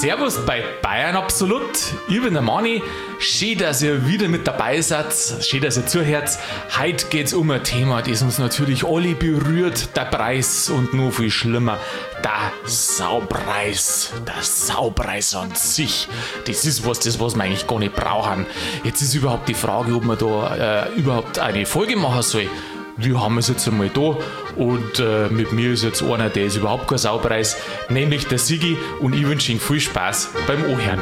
Servus bei Bayern Absolut. Ich bin der Manni. Schön, dass ihr wieder mit dabei seid. Schön, dass ihr zuhört. Heute geht es um ein Thema, das uns natürlich alle berührt. Der Preis und noch viel schlimmer, der Saupreis. Der Saupreis an sich. Das ist was wir eigentlich gar nicht brauchen. Jetzt ist überhaupt die Frage, ob man da überhaupt eine Folge machen soll. Wir haben es jetzt einmal da und mit mir ist jetzt einer, der ist überhaupt kein Saupreis, nämlich der Sigi, und ich wünsche ihm viel Spaß beim Anhören.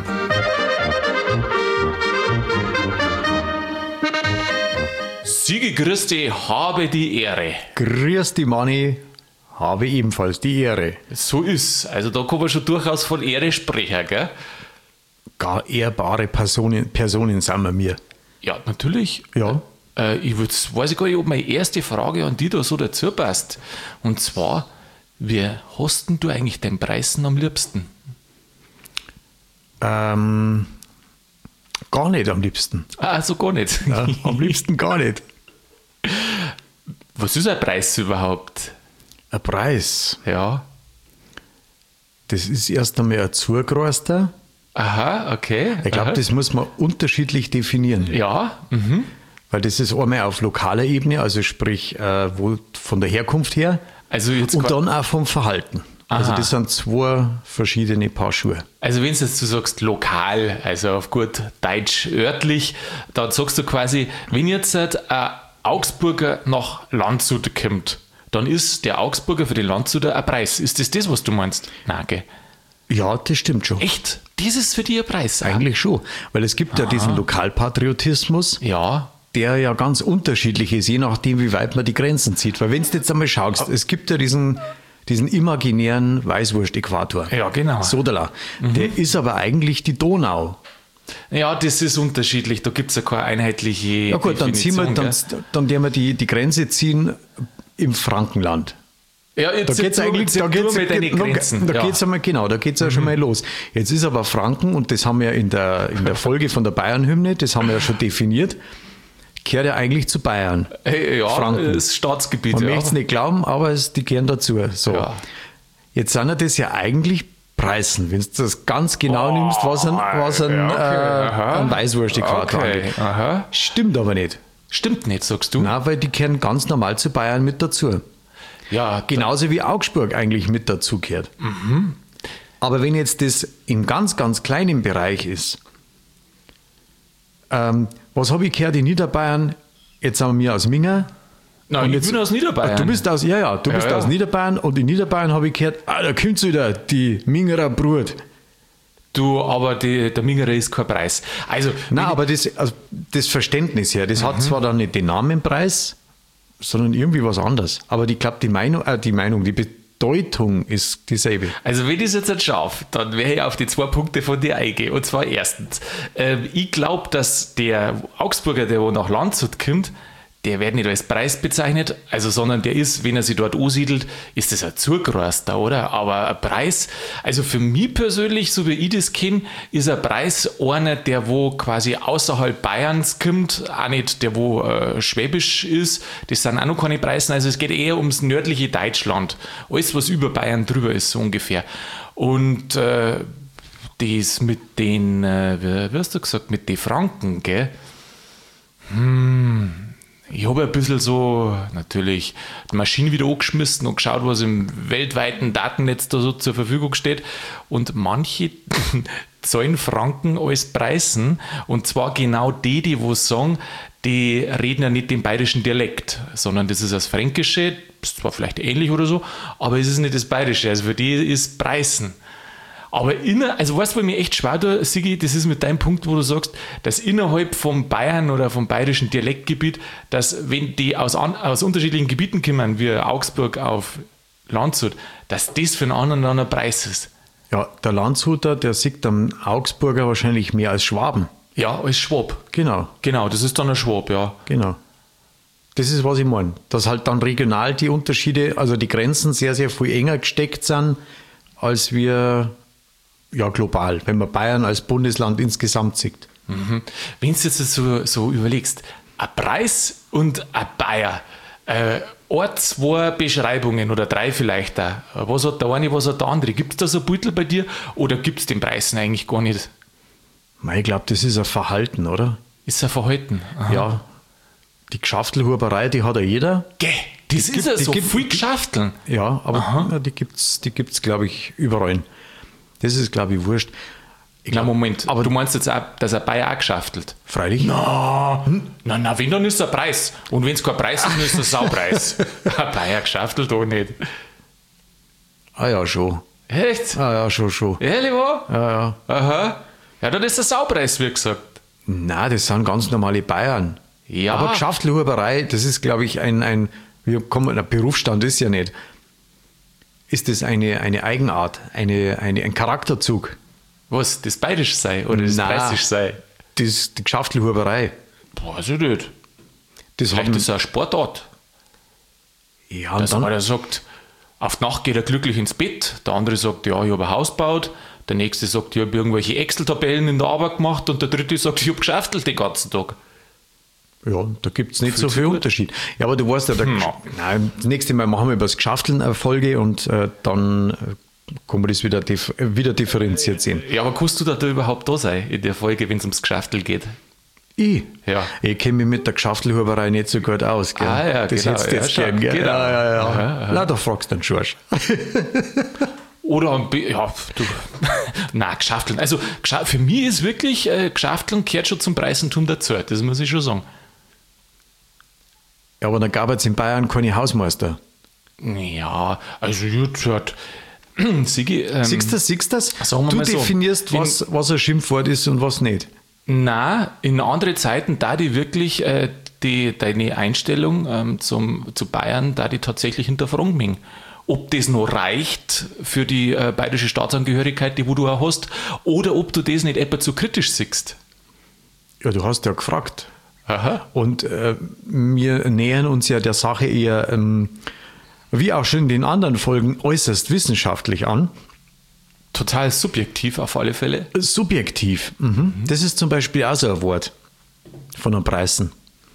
Sigi, grüß dich, habe die Ehre. Grüß dich, Manni, habe ebenfalls die Ehre. So ist, also da kann man schon durchaus von Ehre sprechen, gell? Gar ehrbare Personen sind wir mir. Ja, natürlich. Ja. Weiß ich gar nicht, ob meine erste Frage an dich da so dazu passt. Und zwar, wie hast denn du eigentlich den Preisen am liebsten? Gar nicht am liebsten. Also gar nicht? Ja, am liebsten gar nicht. Was ist ein Preis überhaupt? Ein Preis? Ja. Das ist erst einmal ein Zugroster. Aha, okay. Ich glaube, das muss man unterschiedlich definieren. Ja, Weil das ist einmal auf lokaler Ebene, also sprich wo von der Herkunft her, Also jetzt und dann auch vom Verhalten. Also Aha. das sind zwei verschiedene Paar Schuhe. Also wenn du jetzt sagst lokal, also auf gut Deutsch örtlich, dann sagst du quasi, wenn jetzt ein Augsburger nach Landshut kommt, dann ist der Augsburger für die Landshuter ein Preis. Ist das, was du meinst? Nein, gell? Ja, das stimmt schon. Echt? Das ist für dich ein Preis? Eigentlich schon, weil es gibt ja diesen Lokalpatriotismus, Ja. der ja ganz unterschiedlich ist, je nachdem, wie weit man die Grenzen zieht. Weil wenn du jetzt einmal schaust, es gibt ja diesen imaginären Weißwurst-Äquator. Ja, genau. Sodala. Der ist aber eigentlich die Donau. Ja, das ist unterschiedlich. Da gibt es ja keine einheitliche Ja gut, dann werden wir die Grenze ziehen im Frankenland. Ja, jetzt Da geht's eigentlich, da geht's mit deinen Grenzen. Da geht's einmal, genau, da geht's ja schon mal los. Jetzt ist aber Franken, und das haben wir in der Folge von der Bayern-Hymne, das haben wir ja schon definiert, gehört ja eigentlich zu Bayern. Ja, Franken. das Staatsgebiet. Man ja. möchte es nicht glauben, aber die gehören dazu. So. Ja. Jetzt sind ja das ja eigentlich Preisen, wenn du das ganz genau nimmst, was ein Weißwurst-Äquator angeht. Aha. Stimmt aber nicht. Stimmt nicht, sagst du? Nein, weil die gehören ganz normal zu Bayern mit dazu. Ja, Genauso wie Augsburg eigentlich mit dazu gehört. Aber wenn jetzt das im ganz, ganz kleinen Bereich ist, was habe ich gehört in Niederbayern? Jetzt sind wir aus Minga. Nein, ich bin aus Niederbayern. Du bist aus Niederbayern, und in Niederbayern habe ich gehört, da kommt wieder die Mingerer Brut. Du, aber der Mingerer ist kein Preis. Also, Nein, aber das Verständnis her, das hat zwar dann nicht den Namenpreis, sondern irgendwie was anderes. Aber ich glaube, die Bedeutung ist dieselbe. Also wenn ich es jetzt schaffe, dann werde ich auf die 2 Punkte von dir eingehen. Und zwar erstens, ich glaube, dass der Augsburger, der wo nach Landshut kommt, der wird nicht als Preis bezeichnet, also sondern der ist, wenn er sich dort ansiedelt, ist das ein Zugroster, oder? Aber ein Preis, also für mich persönlich, so wie ich das kenne, ist ein Preis einer, der wo quasi außerhalb Bayerns kommt, auch nicht der wo schwäbisch ist, das sind auch noch keine Preise, also es geht eher ums nördliche Deutschland, alles was über Bayern drüber ist, so ungefähr. Und das mit den, wie hast du gesagt, mit den Franken, gell? Ich habe ein bisschen so natürlich die Maschine wieder angeschmissen und geschaut, was im weltweiten Datennetz da so zur Verfügung steht. Und manche zahlen Franken als Preisen. Und zwar genau die wo sagen, die reden ja nicht den bayerischen Dialekt, sondern das ist das Fränkische, ist zwar vielleicht ähnlich oder so, aber es ist nicht das Bayerische. Also für die ist Preisen. Aber also weißt du, was mir echt schwer tut, Sigi, das ist mit deinem Punkt, wo du sagst, dass innerhalb vom Bayern oder vom bayerischen Dialektgebiet, dass wenn die aus unterschiedlichen Gebieten kommen, wie Augsburg auf Landshut, dass das für einen anderen dann ein Preis ist. Ja, der Landshuter, der sieht am Augsburger wahrscheinlich mehr als Schwaben. Ja, als Schwab. Genau. Genau, das ist dann ein Schwab, ja. Genau. Das ist, was ich meine. Dass halt dann regional die Unterschiede, also die Grenzen sehr, sehr viel enger gesteckt sind, als wir global, wenn man Bayern als Bundesland insgesamt sieht. Wenn du jetzt so überlegst, ein Preis und ein Bayer, ein, zwei Beschreibungen oder 3 vielleicht auch. Was hat der eine, was hat der andere? Gibt es da so ein Beutel bei dir oder gibt es den Preisen eigentlich gar nicht? Ich glaube, das ist ein Verhalten, oder? Ist ein Verhalten. Aha. Ja. Die Geschaftelhuberei, die hat ja jeder. Geh, das ist ja so viel Geschafteln. Ja, aber ja, die gibt's, glaube ich, überall. Das ist, glaube ich, wurscht. Moment, aber du meinst jetzt auch, dass ein Bayer auch geschaftelt? Freilich. Na, wenn, dann ist es ein Preis. Und wenn es kein Preis ist, dann ist es ein Saupreis. Ein Bayer geschaftelt auch nicht. Ah ja, schon. Echt? Ah ja, schon. Ehrlich wahr? Ja. Aha. Ja, dann ist es ein Saupreis, wie gesagt. Nein, das sind ganz normale Bayern. Ja. Aber Geschaftelhuberei, das ist, glaube ich, ein Berufsstand ist ja nicht. Ist das eine Eigenart, ein Charakterzug? Was, das Bayerisch sei oder das Preisisch sei? Die Geschaftelhuberei. Weiß ich nicht. Vielleicht ist es eine Sportart. Ja, Dass einer sagt, auf die Nacht geht er glücklich ins Bett. Der andere sagt, ja, ich habe ein Haus gebaut. Der nächste sagt, ich habe irgendwelche Excel-Tabellen in der Arbeit gemacht. Und der dritte sagt, ich habe geschaftelt den ganzen Tag. Ja, da gibt es nicht so viel Unterschied. Ja, aber du weißt ja, nein, das nächste Mal machen wir über das Geschafteln eine Folge und dann kann man das wieder differenziert sehen. Ja, aber kannst du da überhaupt da sein in der Folge, wenn es ums Geschaftel geht? Ja. Ich kenne mich mit der Geschaftelhuberei nicht so gut aus. Gell? Ah, ja, das genau. hättest du jetzt gern, gell? Genau. Ja. Na, da fragst du den Schorsch. Oder, nein, Geschafteln. Also, für mich ist wirklich, Geschafteln gehört schon zum Preisentum dazu. Das muss ich schon sagen. Ja, aber dann gab es in Bayern keine Hausmeister. Ja, also jetzt hört. Sigi, siehst du das? Du definierst, so, was ein Schimpfwort ist und was nicht. Nein, in andere Zeiten, da die wirklich deine Einstellung zu Bayern, da die tatsächlich hinterfragen mögen. Ob das noch reicht für die bayerische Staatsangehörigkeit, die wo du auch hast, oder ob du das nicht etwa zu kritisch siehst. Ja, du hast ja gefragt. Aha. Und wir nähern uns ja der Sache eher, wie auch schon in den anderen Folgen, äußerst wissenschaftlich an. Total subjektiv auf alle Fälle. Subjektiv. Das ist zum Beispiel auch so ein Wort von den Preisen.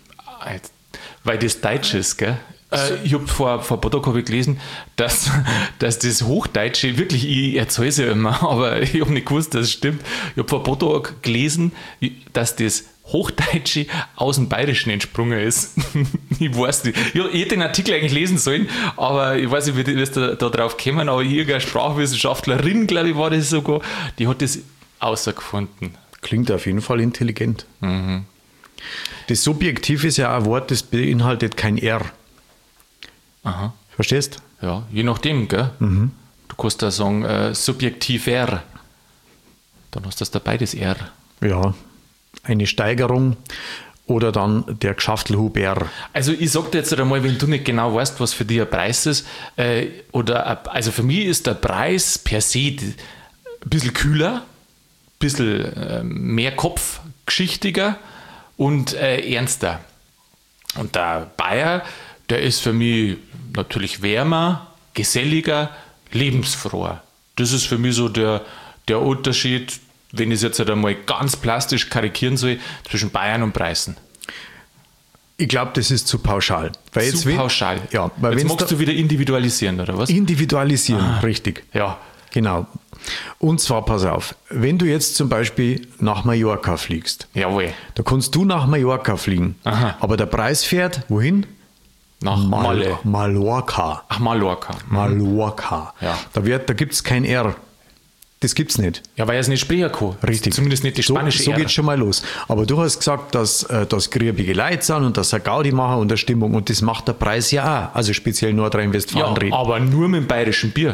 Weil das Deutsch ist, gell? Ich habe vor ein paar Tagen gelesen, dass das Hochdeutsche, wirklich, ich erzähle es ja immer, aber ich habe nicht gewusst, dass es stimmt. Ich habe vor ein paar Tagen gelesen, dass das Hochdeutsche aus dem Bayerischen entsprungen ist. Ich weiß nicht. Ich hätte den Artikel eigentlich lesen sollen, aber ich weiß nicht, wie wir da drauf kommen, aber irgendeine Sprachwissenschaftlerin, glaube ich, war das sogar, die hat das außergefunden. Klingt auf jeden Fall intelligent. Das Subjektiv ist ja ein Wort, das beinhaltet kein R. Aha. Verstehst? Ja, je nachdem, gell? Du kannst da sagen, subjektiver. Dann hast du das dabei, das R. Ja. Eine Steigerung oder dann der Geschaftelhuber. Also ich sag dir jetzt einmal, wenn du nicht genau weißt, was für dich ein Preis ist, also für mich ist der Preis per se ein bisschen kühler, ein bisschen mehr kopfgeschichtiger und ernster. Und der Bayer, der ist für mich natürlich wärmer, geselliger, lebensfroher. Das ist für mich so der Unterschied, wenn ich es jetzt halt einmal ganz plastisch karikieren soll, zwischen Bayern und Preußen. Ich glaube, das ist zu pauschal. Weil pauschal? Ja. Weil jetzt magst du wieder individualisieren, oder was? Individualisieren, richtig. Ja. Genau. Und zwar, pass auf, wenn du jetzt zum Beispiel nach Mallorca fliegst, jawohl, da kannst du nach Mallorca fliegen, aber der Preis fährt, wohin? Nach Mallorca. Ach, Mallorca. Mallorca. Ja. Da gibt es kein R. Das gibt's nicht. Ja, weil er es nicht sprechen kann. Richtig. Zumindest nicht die spanische So geht's schon mal los. Aber du hast gesagt, dass das griebige Leute sind und dass er Gaudi machen und der Stimmung und das macht der Preis ja auch. Also speziell Nordrhein-Westfalen reden. Aber nur mit dem bayerischen Bier.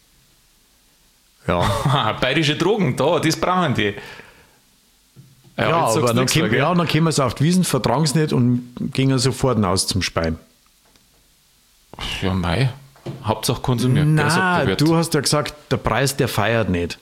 Ja. Bayerische Drogen, das brauchen die. Ja, aber dann kommen wir es auf die Wiesen, vertragen es nicht und gehen sofort raus zum Speien. Ja, mei. Hauptsache konsumieren. Nein, du hast ja gesagt, der Preis, der feiert nicht.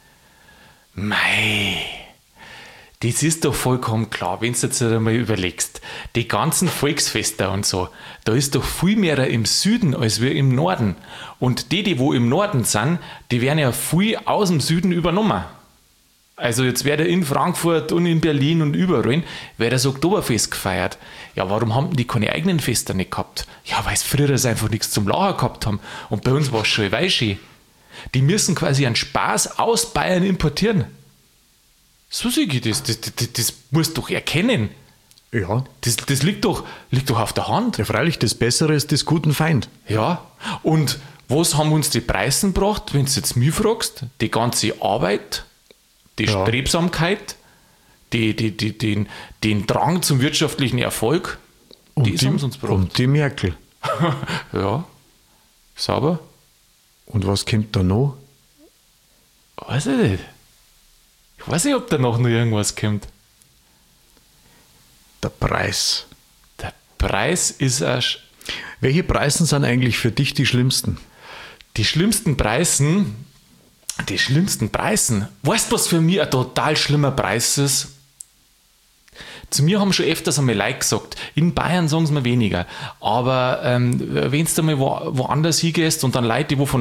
Mei, das ist doch vollkommen klar, wenn du jetzt einmal überlegst. Die ganzen Volksfeste und so, da ist doch viel mehr im Süden als wir im Norden. Und die wo im Norden sind, die werden ja viel aus dem Süden übernommen. Also jetzt wird in Frankfurt und in Berlin und überall wird das Oktoberfest gefeiert. Ja, warum haben die keine eigenen Feste nicht gehabt? Ja, weil es früher einfach nichts zum Lachen gehabt haben. Und bei uns war es schon Weihski. Die müssen quasi einen Spaß aus Bayern importieren. So sehe ich das. Das musst du doch erkennen. Ja. Das liegt doch auf der Hand. Ja, freilich, das Bessere ist des guten Feind. Ja, und was haben uns die Preisen gebracht, wenn du jetzt mich fragst? Die ganze Arbeit, die Strebsamkeit, den Drang zum wirtschaftlichen Erfolg, das haben sie uns gebracht. Und die Merkel. Ja, sauber. Und was kommt da noch? Weiß ich nicht. Ich weiß nicht, ob da noch irgendwas kommt. Der Preis. Der Preis ist Welche Preise sind eigentlich für dich die schlimmsten? Die schlimmsten Preisen. Weißt du, was für mich ein total schlimmer Preis ist? Zu mir haben schon öfters einmal Leute gesagt, in Bayern sagen sie mir weniger, aber wenn du mal woanders hingehst und dann Leute, die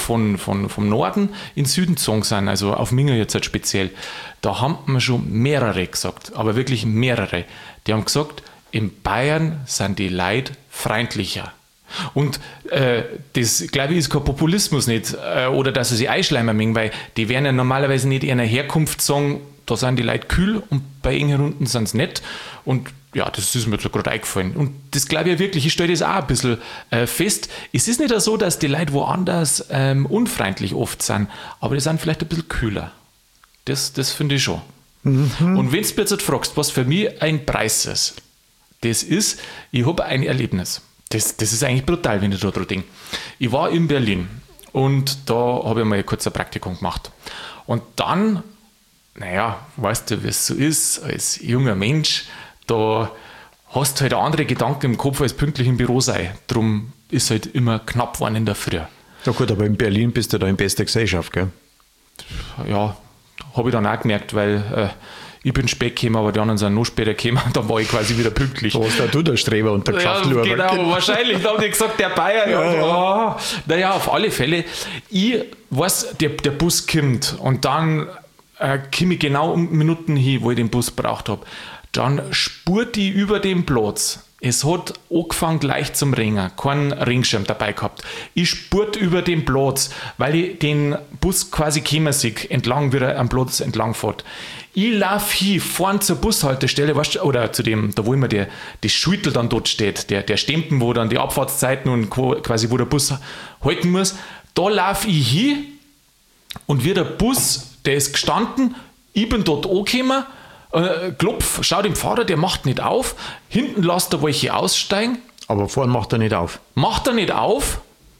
vom Norden in den Süden gezogen sind, also auf Minga jetzt halt speziell, da haben mir schon mehrere gesagt, aber wirklich mehrere, die haben gesagt, in Bayern sind die Leute freundlicher. Und das, glaube ich, ist kein Populismus nicht, oder dass sie sich einschleimen mögen, weil die werden ja normalerweise nicht in einer Herkunft sagen, da sind die Leute kühl und bei engen Runden sind sie nett. Und ja, das ist mir jetzt gerade eingefallen. Und das glaube ich wirklich, ich stelle das auch ein bisschen fest. Es ist nicht so, dass die Leute woanders unfreundlich oft sind, aber die sind vielleicht ein bisschen kühler. Das finde ich schon. Mhm. Und wenn du mir jetzt fragst, was für mich ein Preis ist, das ist, ich habe ein Erlebnis. Das ist eigentlich brutal, wenn ich da dran denke. Ich war in Berlin und da habe ich mal kurz ein Praktikum gemacht. Und dann, naja, weißt du, wie es so ist, als junger Mensch, da hast du halt andere Gedanken im Kopf, als pünktlich im Büro sein. Darum ist halt immer knapp geworden in der Früh. Ja gut, aber in Berlin bist du da in bester Gesellschaft, gell? Ja, habe ich dann auch gemerkt, weil ich bin spät gekommen, aber die anderen sind noch später gekommen, dann war ich quasi wieder pünktlich. Da warst du der Streber und der Geschäftsführer. Ja, genau, wahrscheinlich, da haben die gesagt, der Bayer. Ja. Naja, auf alle Fälle, ich weiß, der Bus kommt und dann komme ich genau um Minuten hin, wo ich den Bus braucht habe. Dann spurt ich über den Platz. Es hat angefangen gleich zum Ringen, keinen Ringschirm dabei gehabt. Ich spurt über den Platz, weil ich den Bus quasi kommen sehe, entlang, wie er am Platz entlang fährt. Ich laufe hin, vorne zur Bushaltestelle, weißt du, oder zu dem, da wo immer das Schüttel dann dort steht, der Stempel, wo dann die Abfahrtszeiten und quasi wo der Bus halten muss. Da laufe ich hin und wie der Bus, der ist gestanden, ich bin dort angekommen, klopf, schau dem Fahrer, der macht nicht auf, hinten lässt er welche aussteigen. Aber vorne macht er nicht auf. Macht er nicht auf,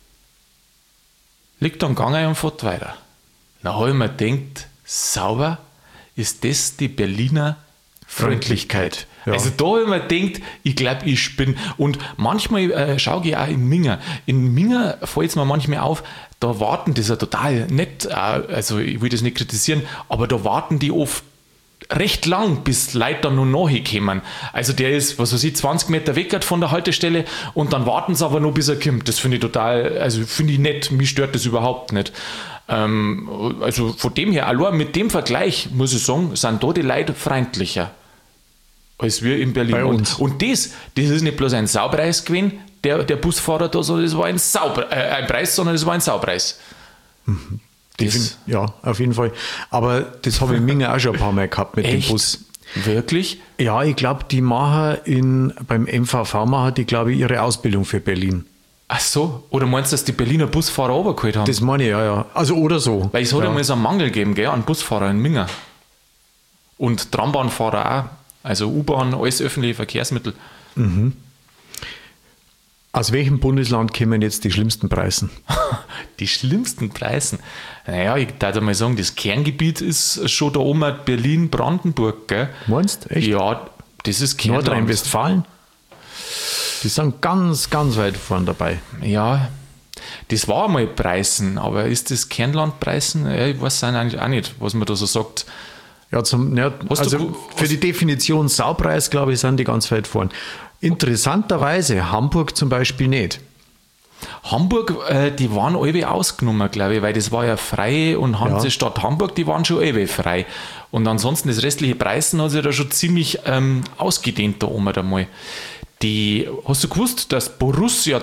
liegt dann gegangen und fährt weiter. Dann habe ich mir gedacht, sauber, ist das die Berliner Freundlichkeit. Ja. Also da habe ich mir gedacht, ich glaube, ich spinne. Und manchmal schaue ich auch in Minga. In Minga fällt es mir manchmal auf, da warten, das ist ja total nett, also ich will das nicht kritisieren, aber da warten die oft recht lang, bis Leute dann noch nachkommen. Also der ist, was weiß ich, 20 Meter weg von der Haltestelle und dann warten sie aber noch, bis er kommt. Das finde ich total, also finde ich nett, mich stört das überhaupt nicht. Also von dem her, allein mit dem Vergleich, muss ich sagen, sind da die Leute freundlicher als wir in Berlin. Bei uns. Und das ist nicht bloß ein Saupreis gewesen, der Busfahrer da, sondern das war ein Preis, sondern das war ein Saupreis. Mhm. Ja, auf jeden Fall. Aber das habe ich in Minga auch schon ein paar Mal gehabt mit Echt? dem Bus. Wirklich? Ja, ich glaube, die machen beim MVV machen die, glaube ich, ihre Ausbildung für Berlin. Ach so, oder meinst du, dass die Berliner Busfahrer runtergeholt haben? Das meine ich, ja. Also oder so. Weil es hat ja. einmal so einen Mangel gegeben, gell, an Busfahrer in Minga. Und Trambahnfahrer auch. Also U-Bahn, alles öffentliche Verkehrsmittel. Mhm. Aus welchem Bundesland kommen jetzt die schlimmsten Preisen? Die schlimmsten Preisen? Naja, ich würde mal sagen, das Kerngebiet ist schon da oben Berlin, Brandenburg, gell? Meinst du? Echt? Ja, das ist Kernland. Nordrhein-Westfalen? Die sind ganz, ganz weit vorne dabei. Ja, das war einmal Preisen, aber ist das Kernland Preisen? Ja, ich weiß eigentlich auch nicht, was man da so sagt. Ja, für die Definition Saupreis, glaube ich, sind die ganz weit vorne. Interessanterweise Hamburg zum Beispiel nicht. Hamburg, die waren alle ausgenommen, glaube ich, weil das war ja frei und Hansestadt Hamburg, die waren schon alle frei. Und ansonsten das restliche Preußen hat sich da schon ziemlich ausgedehnt da oben einmal. Hast du gewusst, dass Borussia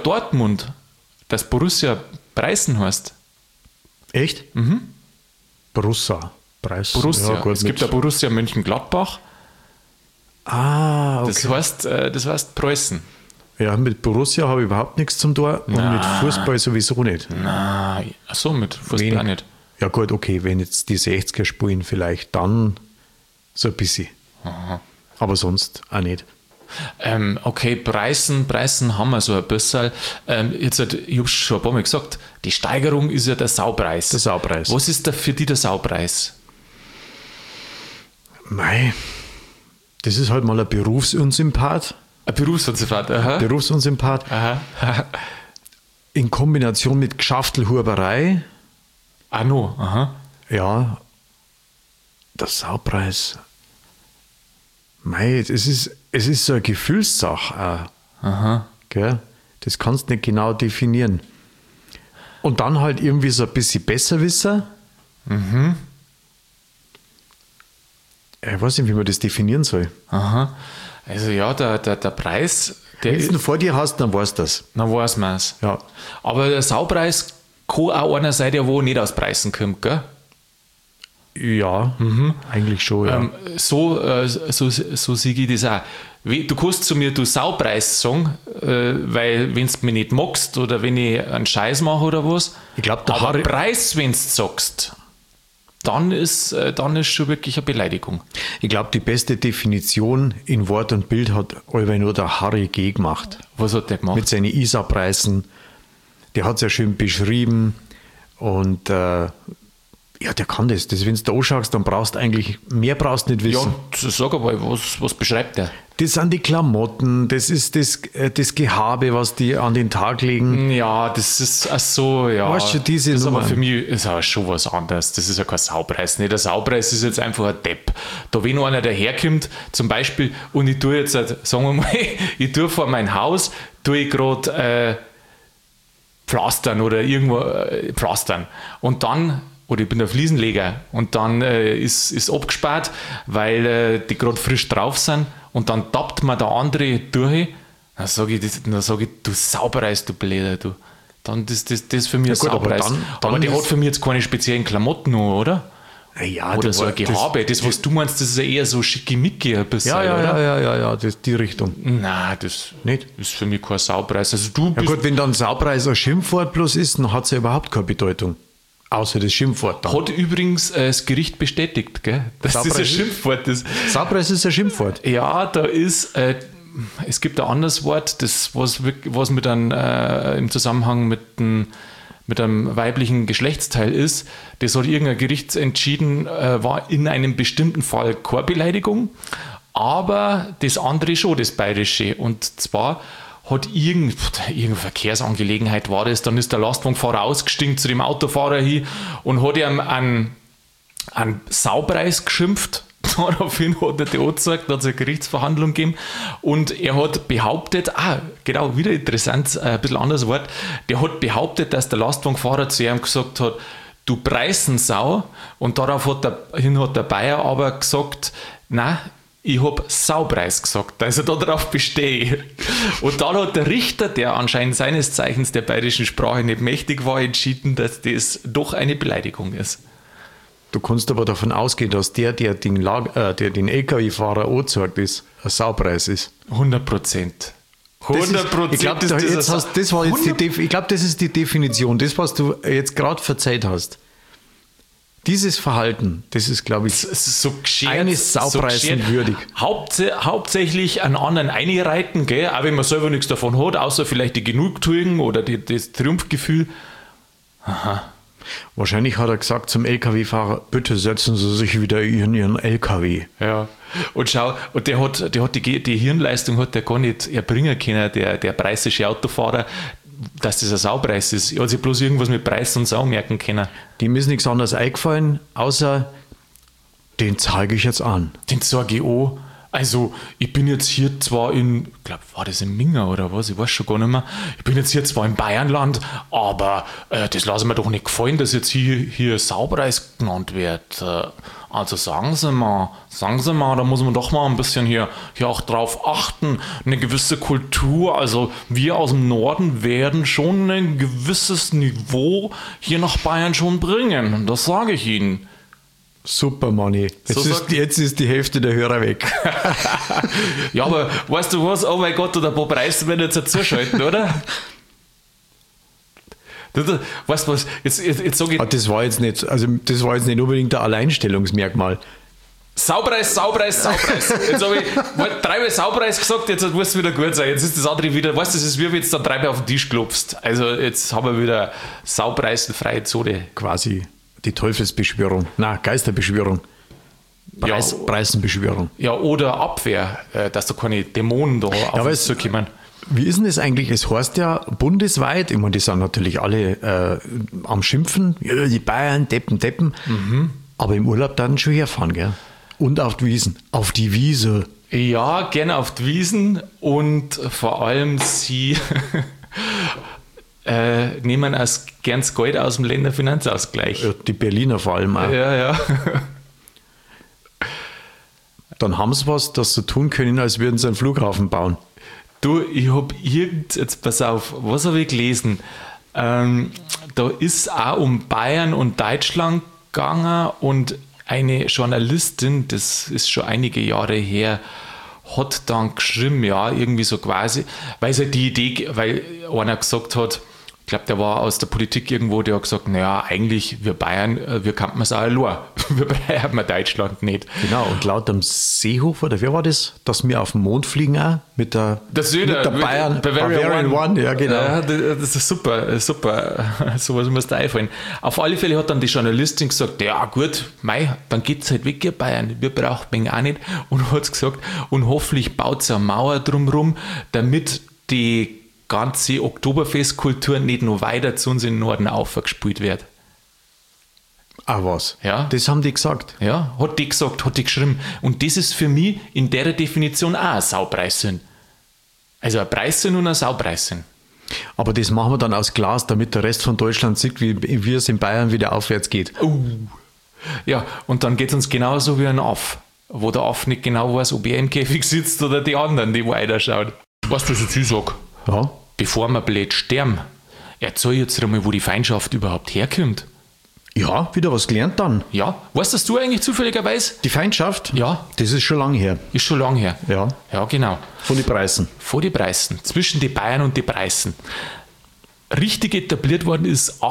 Preußen heißt? Echt? Borussia. Borussia. Ja, gut, es gibt ja Borussia Mönchengladbach. Okay. Das heißt Preußen. Ja, mit Borussia habe ich überhaupt nichts zum tun und mit Fußball sowieso nicht. Nein, achso, mit Fußball auch nicht. Ja gut, okay, wenn jetzt die 60er spielen, vielleicht dann so ein bisschen. Aha. Aber sonst auch nicht. Okay, Preisen haben wir so ein bisschen. Ich habe es schon ein paar Mal gesagt, die Steigerung ist ja der Saupreis. Der Saupreis. Was ist da für dich der Saupreis? Mei, das ist halt mal ein Berufsunsympath. Ein Berufsunsympath, aha. Berufsunsympath. Aha. In Kombination mit Geschäftelhuberei. Ah, no, aha. Ja, der Saupreis. Mei, es ist so eine Gefühlssache auch. Aha. Gell? Das kannst du nicht genau definieren. Und dann halt irgendwie so ein bisschen Besserwisser. Ich weiß nicht, wie man das definieren soll. Aha. Also ja, der Preis, der Wenn du ihn vor dir hast, dann weißt du das. dann weiß man es. Ja. Aber der Saupreis kann auch einer sein, der wo nicht aus Preisen kommt, gell? Ja, eigentlich schon, ja. So sehe ich das auch. Du kannst zu mir, du Saupreis sagen, weil wenn du mich nicht magst oder wenn ich einen Scheiß mache oder was. Ich glaube, der aber Harry... Preis, wenn du sagst, dann ist schon wirklich eine Beleidigung. Ich glaube, die beste Definition in Wort und Bild hat allweil nur der Harry G. gemacht. Was hat der gemacht? Mit seinen ISA-Preisen. Der hat es ja schön beschrieben. Und ja, der kann das. Wenn du da anschaust, dann brauchst du eigentlich, mehr brauchst du nicht wissen. Ja, sag aber, was beschreibt der? Das sind die Klamotten, das ist das Gehabe, was die an den Tag legen. Ja, das ist so, ja. Weißt du, diese das ist aber Nummern. für mich ist aber schon was anderes. Das ist ja kein Saupreis. Nicht der Saupreis ist jetzt einfach ein Depp. Da, wenn einer daherkommt, zum Beispiel, und ich tue jetzt, sagen wir mal, ich tue vor mein Haus, tue ich gerade pflastern oder irgendwo pflastern. Und dann, oder ich bin der Fliesenleger, und dann ist abgespart, weil die gerade frisch drauf sind, und dann tappt mir der andere durch. Dann sage ich, du Saupreis, du Bläder, du. Dann ist das für mich ein gut, aber Saupreis. dann Aber der ist- hat für mich jetzt keine speziellen Klamotten an, oder? Ja, Oder so ein Gehabe. Das, was du meinst, das ist ja eher so schickimicki ein bisschen, oder? Ja, die Richtung. Nein, das Nicht? ist für mich kein Saupreis. Also du Ja bist, gut, wenn dann Saupreis ein Schimpfwort bloß ist, dann hat es ja überhaupt keine Bedeutung. Außer das Schimpfwort dann. hat übrigens das Gericht bestätigt, gell? Dass das ein Saupreis ist? Schimpfwort ist. Saupreis ist ein Schimpfwort. Ja, da ist, es gibt ein anderes Wort, das was mit einem, im Zusammenhang mit einem weiblichen Geschlechtsteil ist. Das hat irgendein Gericht entschieden, war in einem bestimmten Fall keine Beleidigung, aber das andere schon, das Bayerische. Und zwar hat irgendeine Verkehrsangelegenheit war das, dann ist der Lastwagenfahrer ausgestiegen zu dem Autofahrer hin und hat ihm einen Saupreis geschimpft. Daraufhin hat er die angezeigt, da hat es eine Gerichtsverhandlung gegeben und er hat behauptet, genau, wieder interessant, ein bisschen anderes Wort, der hat behauptet, dass der Lastwagenfahrer zu ihm gesagt hat, du Preissensau, und daraufhin hat der Bayer aber gesagt, nein, ich habe Saupreis gesagt, also darauf bestehe ich. Und dann hat der Richter, der anscheinend seines Zeichens der bayerischen Sprache nicht mächtig war, entschieden, dass das doch eine Beleidigung ist. Du kannst aber davon ausgehen, dass der den LKW-Fahrer angezeigt ist, ein Saupreis ist. 100%. 100%. Ich glaube, ich glaube, das ist die Definition. Das, was du jetzt gerade verzeiht hast. Dieses Verhalten, das ist, glaube ich, so geschert, eines Saupreisen würdig. Hauptsächlich an anderen einreiten, gell? Auch wenn man selber nichts davon hat, außer vielleicht die Genugtuung oder das Triumphgefühl. Wahrscheinlich hat er gesagt zum LKW-Fahrer, bitte setzen Sie sich wieder in Ihren LKW. Ja. Und schau, und der hat die Hirnleistung hat der gar nicht erbringen können, der preußische Autofahrer, dass das ein Saupreis ist. Er hat sich bloß irgendwas mit Preis und Sau merken können. Dem ist nichts anderes eingefallen, außer den zeige ich jetzt an. Den zeige ich an. Also, ich bin jetzt hier zwar ich glaube, war das in Minga oder was? Ich weiß schon gar nicht mehr. Ich bin jetzt hier zwar im Bayernland, aber das lasse ich mir doch nicht gefallen, dass jetzt hier Saupreis genannt wird. Also sagen Sie mal, da muss man doch mal ein bisschen hier auch drauf achten. Eine gewisse Kultur, also wir aus dem Norden werden schon ein gewisses Niveau hier nach Bayern schon bringen. Das sage ich Ihnen. Super, Manni. Jetzt ist die Hälfte der Hörer weg. Ja, aber weißt du was? Oh mein Gott, der Bob Reis wird jetzt zuschalten, oder? Weißt du was? Jetzt sag ich. Das war jetzt nicht unbedingt ein Alleinstellungsmerkmal. Saupreis. Jetzt habe ich dreimal Saupreis gesagt, jetzt muss es wieder gut sein. Jetzt ist das andere wieder, weißt du, das ist wie wenn jetzt da dreimal auf den Tisch klopfst. Also jetzt haben wir wieder Saupreis-freie Zone. Quasi die Teufelsbeschwörung. Na, Geisterbeschwörung. Preisenbeschwörung. Ja, oder Abwehr, dass da keine Dämonen da auf uns zukommen. Wie ist denn das eigentlich? Es heißt ja bundesweit, ich meine, die sind natürlich alle am Schimpfen, ja, die Bayern, Deppen, aber im Urlaub dann schon herfahren, gell? Und auf die Wiesen. Auf die Wiese. Ja, gerne auf die Wiesen und vor allem sie nehmen gern das Geld aus dem Länderfinanzausgleich. Ja, die Berliner vor allem auch. Ja. Dann haben sie was, das sie tun können, als würden sie einen Flughafen bauen. Du, ich habe jetzt pass auf, was habe ich gelesen? Da ist auch um Bayern und Deutschland gegangen und eine Journalistin, das ist schon einige Jahre her, hat dann geschrieben, ja, irgendwie so quasi, weil sie die Idee, weil einer gesagt hat, ich glaube, der war aus der Politik irgendwo, der hat gesagt, naja, eigentlich, wir Bayern, wir kannten es auch allein. Wir brauchen Deutschland nicht. Genau, und laut dem Seehofer, oder wer war das, dass wir auf den Mond fliegen auch, mit der Bavarian One. Ja, genau. Ja, das ist super. Sowas muss da einfallen. Auf alle Fälle hat dann die Journalistin gesagt, ja gut, dann geht es halt weg, ihr Bayern, wir brauchen auch nicht. Und hat gesagt, und hoffentlich baut es eine Mauer drumherum, damit die ganze Oktoberfestkultur nicht noch weiter zu uns in den Norden aufgespült wird. Ah, was? Ja. Das haben die gesagt. Ja, hat die gesagt, hat die geschrieben. Und das ist für mich in der Definition auch ein Saupreissinn. Also ein Preissinn und ein Saupreissinn. Aber das machen wir dann aus Glas, damit der Rest von Deutschland sieht, wie es in Bayern wieder aufwärts geht. Ja, und dann geht es uns genauso wie ein Aff, wo der Aff nicht genau weiß, ob er im Käfig sitzt oder die anderen, die weiterschauen. Weißt du, was ich sage? Ja. Bevor wir blöd sterben, erzähl jetzt einmal, wo die Feindschaft überhaupt herkommt. Ja, wieder was gelernt dann. Ja, weißt du eigentlich zufälligerweise? Die Feindschaft? Ja. Das ist schon lange her. Ist schon lange her. Ja. Ja, genau. Von den Preisen. Von den Preisen. Zwischen den Bayern und den Preisen. Richtig etabliert worden ist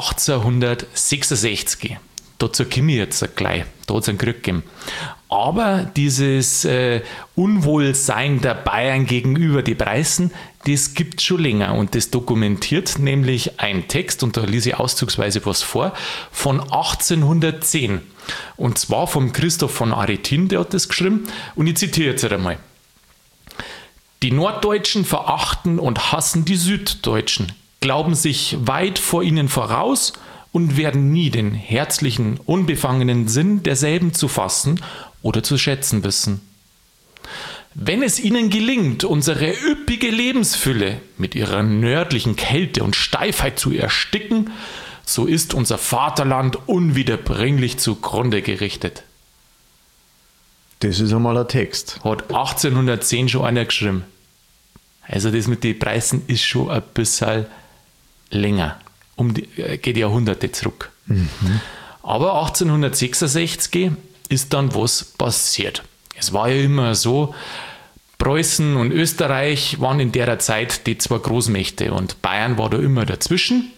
1866. Dazu komme ich jetzt gleich. Da hat es einen Krieg gegeben. Aber dieses Unwohlsein der Bayern gegenüber den Preisen, das gibt es schon länger. Und das dokumentiert nämlich ein Text, und da lese ich auszugsweise was vor, von 1810. Und zwar vom Christoph von Aretin, der hat das geschrieben. Und ich zitiere jetzt einmal. Die Norddeutschen verachten und hassen die Süddeutschen, glauben sich weit vor ihnen voraus und werden nie den herzlichen, unbefangenen Sinn derselben zu fassen oder zu schätzen wissen. Wenn es ihnen gelingt, unsere üppige Lebensfülle mit ihrer nördlichen Kälte und Steifheit zu ersticken, so ist unser Vaterland unwiederbringlich zugrunde gerichtet. Das ist einmal ein Text. Hat 1810 schon einer geschrieben. Also das mit den Preisen ist schon ein bisschen länger. Geht Jahrhunderte zurück. Aber 1866 ist dann was passiert. Es war ja immer so, Preußen und Österreich waren in der Zeit die zwei Großmächte und Bayern war da immer dazwischen.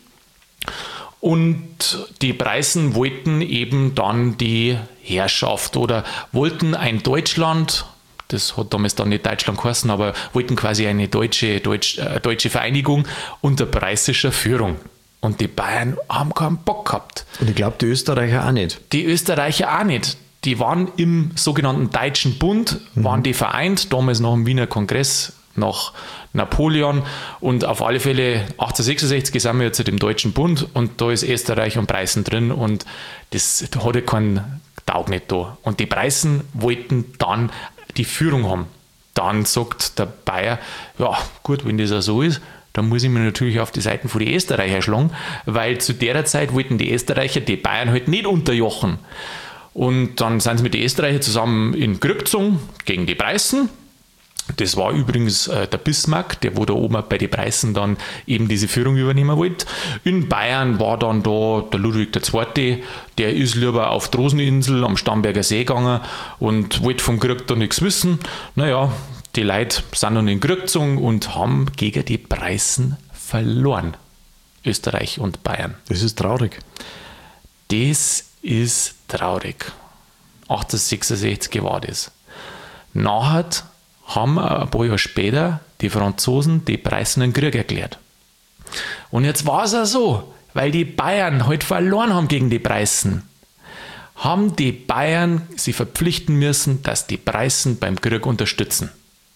Und die Preußen wollten eben dann die Herrschaft oder wollten ein Deutschland, das hat damals dann nicht Deutschland geheißen, aber wollten quasi eine deutsche Vereinigung unter preußischer Führung. Und die Bayern haben keinen Bock gehabt. Und ich glaube, die Österreicher auch nicht. Die Österreicher auch nicht. Die waren im sogenannten Deutschen Bund, waren die vereint, damals nach dem Wiener Kongress, nach Napoleon. Und auf alle Fälle 1866 sind wir jetzt im Deutschen Bund und da ist Österreich und Preußen drin und das hat ja keinen Taug nicht da. Und die Preußen wollten dann die Führung haben. Dann sagt der Bayer, ja gut, wenn das auch so ist, dann muss ich mich natürlich auf die Seiten von den Österreicher schlagen, weil zu der Zeit wollten die Österreicher die Bayern halt nicht unterjochen. Und dann sind sie mit den Österreichern zusammen in Krieg gezogen gegen die Preußen. Das war übrigens der Bismarck, der wo da oben bei den Preußen dann eben diese Führung übernehmen wollte. In Bayern war dann da der Ludwig II., der ist lieber auf die Roseninsel am Starnberger See gegangen und wollte vom Krieg da nichts wissen. Naja, die Leute sind dann in den Krieg gezogen und haben gegen die Preußen verloren. Österreich und Bayern. Das ist traurig. Das ist traurig. 1866 war das. Nachher haben ein paar Jahre später die Franzosen die Preußen einen Krieg erklärt. Und jetzt war es ja so, weil die Bayern heute verloren haben gegen die Preußen, haben die Bayern sie verpflichten müssen, dass die Preußen beim Krieg unterstützen.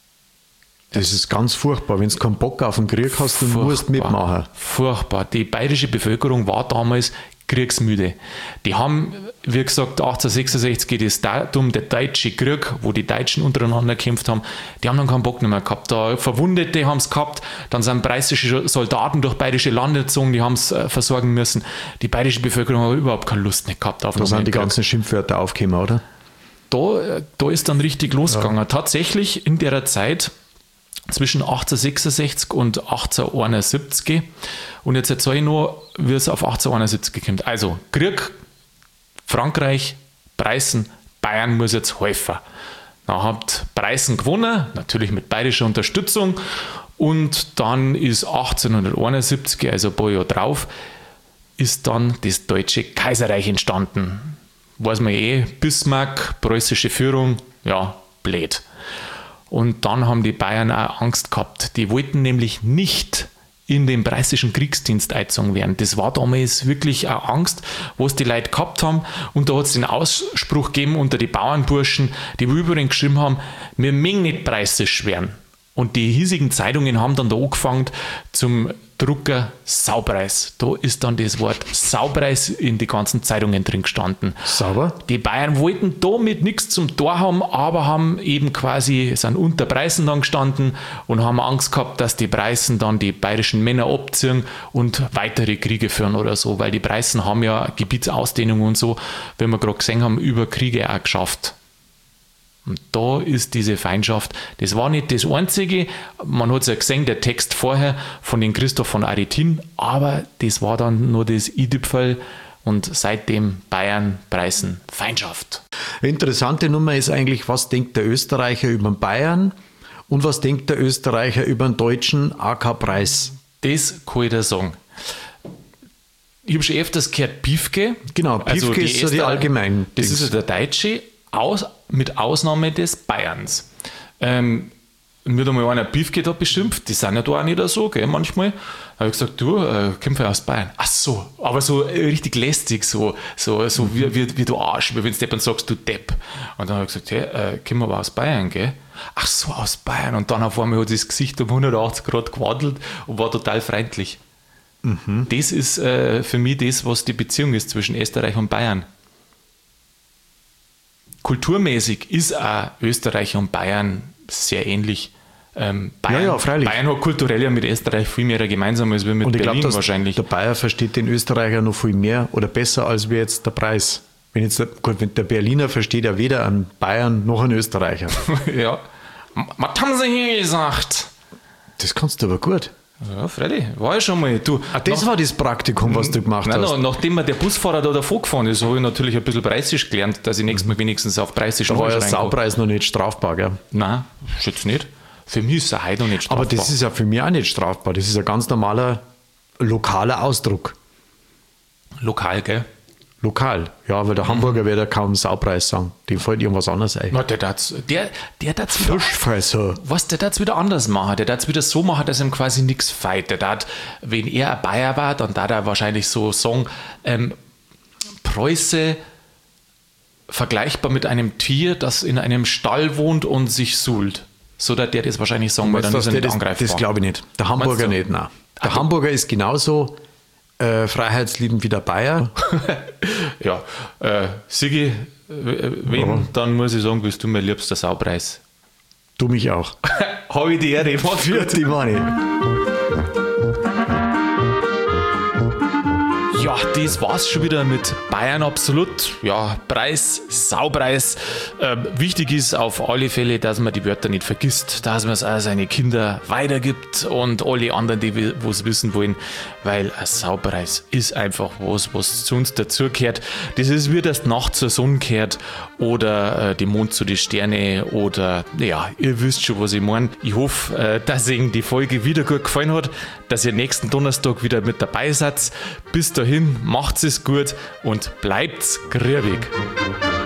Das ist ganz furchtbar. Wenn du keinen Bock auf den Krieg hast, dann musst du mitmachen. Furchtbar. Die bayerische Bevölkerung war damals kriegsmüde. Die haben, wie gesagt, 1866 das Datum, der Deutsche Krieg, wo die Deutschen untereinander gekämpft haben, die haben dann keinen Bock mehr gehabt. Da Verwundete haben es gehabt, dann sind preußische Soldaten durch bayerische Lande gezogen, die haben es versorgen müssen. Die bayerische Bevölkerung hat überhaupt keine Lust nicht gehabt auf Da sind die ganzen Schimpfwörter aufgekommen, oder? Da ist dann richtig losgegangen. Ja. Tatsächlich in der Zeit zwischen 1866 und 1871. Und jetzt erzähle ich nur, wie es auf 1871 kommt. Also Krieg, Frankreich, Preußen, Bayern muss jetzt helfen. Dann hat Preußen gewonnen, natürlich mit bayerischer Unterstützung. Und dann ist 1871, also ein paar Jahre drauf, ist dann das Deutsche Kaiserreich entstanden. Weiß man Bismarck, preußische Führung, ja, blöd. Und dann haben die Bayern auch Angst gehabt. Die wollten nämlich nicht in den preußischen Kriegsdienst eingezogen werden. Das war damals wirklich eine Angst, was die Leute gehabt haben. Und da hat es den Ausspruch gegeben unter die Bauernburschen, die übrigens geschrieben haben, wir mögen nicht preußisch werden. Und die hiesigen Zeitungen haben dann da angefangen zum Drucker Saupreis. Da ist dann das Wort Saupreis in die ganzen Zeitungen drin gestanden. Sauber. Die Bayern wollten damit nichts zum Tor haben, aber haben eben quasi, sind unter Preußen dann gestanden und haben Angst gehabt, dass die Preußen dann die bayerischen Männer abziehen und weitere Kriege führen oder so, weil die Preußen haben ja Gebietsausdehnung und so, wie wir gerade gesehen haben, über Kriege auch geschafft. Und da ist diese Feindschaft, das war nicht das Einzige, man hat es ja gesehen, der Text vorher von den Christoph von Aretin, aber das war dann nur das i-Tüpferl und seitdem Bayern, Preußen, Feindschaft. Interessante Nummer ist eigentlich, was denkt der Österreicher über den Bayern und was denkt der Österreicher über den Deutschen AK Preis? Das kann ich dir sagen. Ich habe schon öfters gehört, Piefke. Genau, Piefke ist so die allgemeinen. Das ist ja der Deutsche, mit Ausnahme des Bayerns. Mir hat einmal einer Piefke da beschimpft, die sind ja da auch nicht so, gell, manchmal. Da habe ich gesagt, du, kommst ja aus Bayern. Ach so, aber so richtig lästig, so wie du Arsch, wie wenn du Depp sagst, du Depp. Und dann habe ich gesagt, hey, kommen wir aber aus Bayern, gell? Ach so, aus Bayern. Und dann auf einmal hat das Gesicht um 180 Grad gewandelt und war total freundlich. Mhm. Das ist für mich das, was die Beziehung ist zwischen Österreich und Bayern. Kulturmäßig ist auch Österreich und Bayern sehr ähnlich. Freilich. Bayern hat kulturell ja mit Österreich viel mehr gemeinsam als wir mit Berlin glaub, wahrscheinlich. Der Bayer versteht den Österreicher noch viel mehr oder besser als wir jetzt der Preis. Wenn der Berliner versteht ja weder einen Bayern noch einen Österreicher. Ja. Was haben sie hier gesagt? Das kannst du aber gut. Ja, Freddy, war ja schon mal. Du, das war das Praktikum, was du gemacht hast. Nachdem mir der Busfahrer da davor gefahren ist, habe ich natürlich ein bisschen Preußisch gelernt, dass ich nächstes Mal wenigstens auf Preußisch Da war ja Saupreis noch nicht strafbar, gell? Nein, ist jetzt nicht. Für mich ist er heute noch nicht strafbar. Aber das ist ja für mich auch nicht strafbar. Das ist ein ganz normaler lokaler Ausdruck. Lokal, gell? Lokal, ja, weil der Hamburger wird ja kaum Saupreis sagen. Dem fällt irgendwas anderes ein. Na, der darf's Fischfresser. Was, der darf's wieder anders machen. Der darf's wieder so machen, dass ihm quasi nichts feit. Der darf, wenn er ein Bayer war, dann darf er wahrscheinlich so sagen, Preuße vergleichbar mit einem Tier, das in einem Stall wohnt und sich suhlt. So dass der das wahrscheinlich sagen, weil dann ist er nicht angreifbar. Das glaube ich nicht. Der Hamburger nicht, nein. Der Hamburger ist genauso freiheitsliebend wie der Bayer. Ja, Sigi, wenn, dann muss ich sagen, bist du mein liebster Saupreis. Du mich auch. Habe ich die Ehre. Mach's Für gut. die Mani. Ja, das war's schon wieder mit Bayern Absolut. Ja, Preis, Saupreis. Wichtig ist auf alle Fälle, dass man die Wörter nicht vergisst, dass man es auch seine Kinder weitergibt und alle anderen, die was wissen wollen, weil ein Saupreis ist einfach was zu uns dazugehört. Das ist wie das Nacht zur Sonne gehört oder die Mond zu den Sterne oder, ja, ihr wisst schon, was ich meine. Ich hoffe, dass Ihnen die Folge wieder gut gefallen hat, dass ihr nächsten Donnerstag wieder mit dabei seid. Bis dahin, macht's es gut und bleibt's grübig.